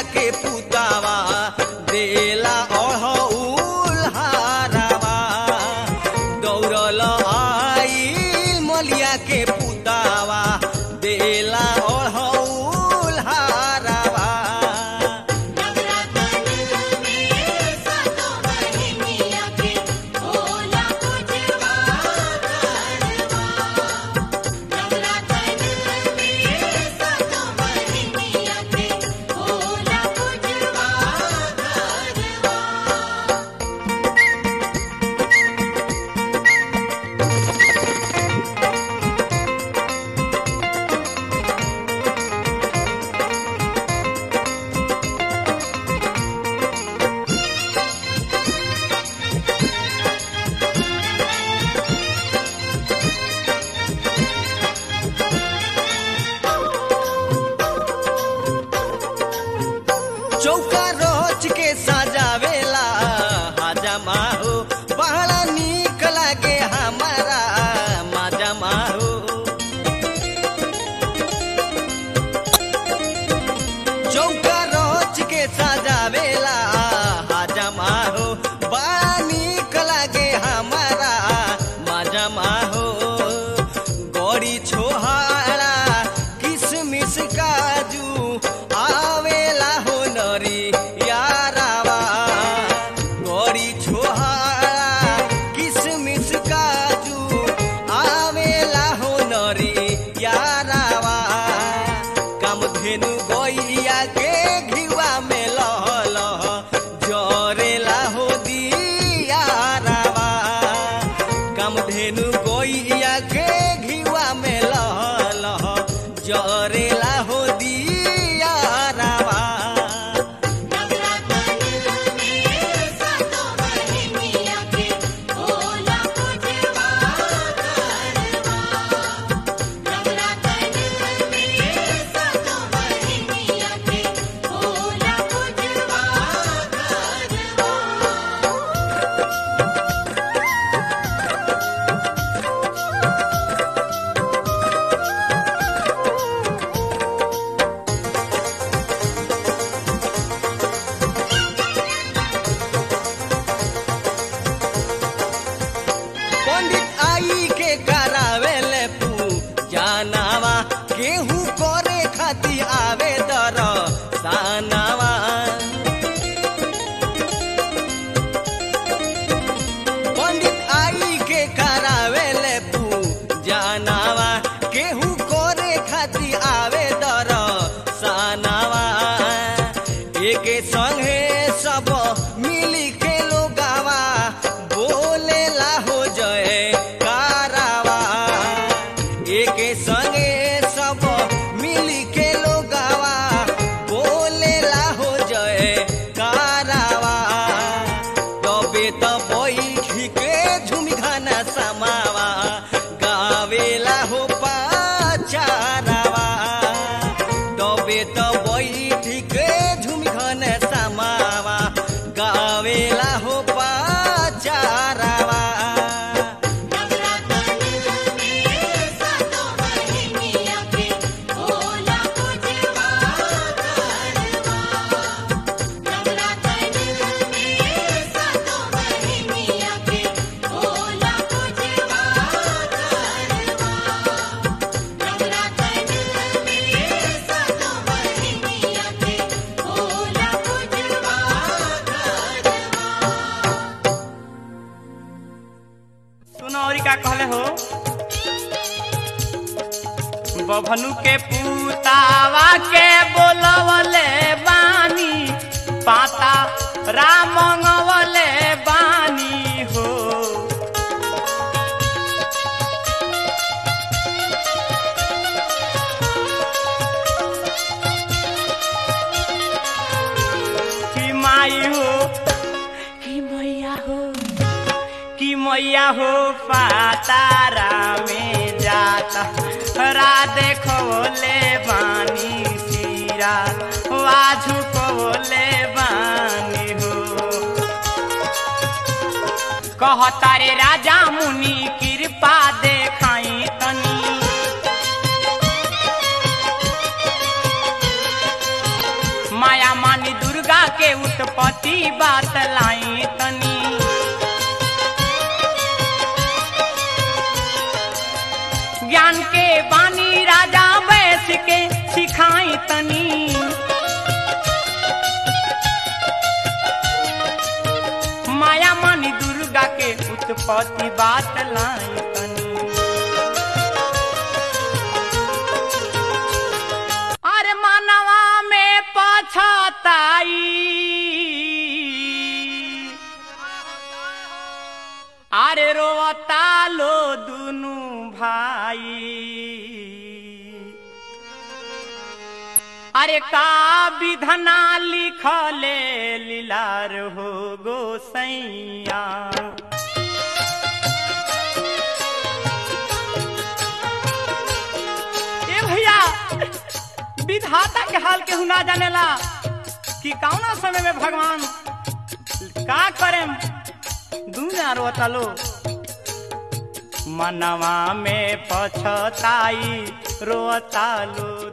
के पुतावा देला अढ़ौल हारावा दौड़ल आई मलिया के पुतावा देला अढ़ौल हारावा चौका रोच के सजावेला हाजमा हो बड़ा नीक लागे हमारा माजमा हो चौका रोच के सजावेला हाजमा हो बड़ा नीक लागे हमारा माजमा हो गौरी छोहाड़ा किसमिस काजू आवेला हो नरी यारावा गौरी छोहाड़ा किसमिस काजू आवेला हो नरी यारावा कामधेनु गैया के घिवा में लह लह जरेला हो दियारावा कामधेनु गैया के घिवा में लह लह जरेला हो दियारावा पंडित आई के करावेले पूजानावा केहू करे खातिर आवे दर सानावा पंडित आई के करावेले पूजानावा केहू करे खातिर आवे दर सानावा एके संगे सब मिली के लोगावा बोलेला हो जय कारावा एके संगे सब मिली के लोगावा बोलेला हो जय कारावा तबे तो बैठ के झुमी गाना समावा गावेला हो पाचारावा तबे तो बैठ के झुमी गाना समावा गावेला हो पाचारावा का कहले हो बभनु के पूतावा के बोलवले बानी पाता राम मंगवले बानी हो कि माई हो कि मैया हो कि मैया हो पातारा में जाता रा देखो ले बानी सीरा वाझु को ले बानी हो कहता रे राजा मुनि कृपा देखाई तनी माया मान के उत्पत्ति बात लाई तनी ज्ञान के बानी राजा बैस के सिखाई तनी माया मानी दुर्गा के उत्पत्ति बात लाई तनी अरे मानवा में पछताई अरे रोता लो दुनु भाई अरे का विधना लिखले लीलार हो गोसैया ए भैया विधाता के हाल केहू ना जानेला कि कौना समय में भगवान का करे दुनिया रोता लो मनवा में पछताई रोता लो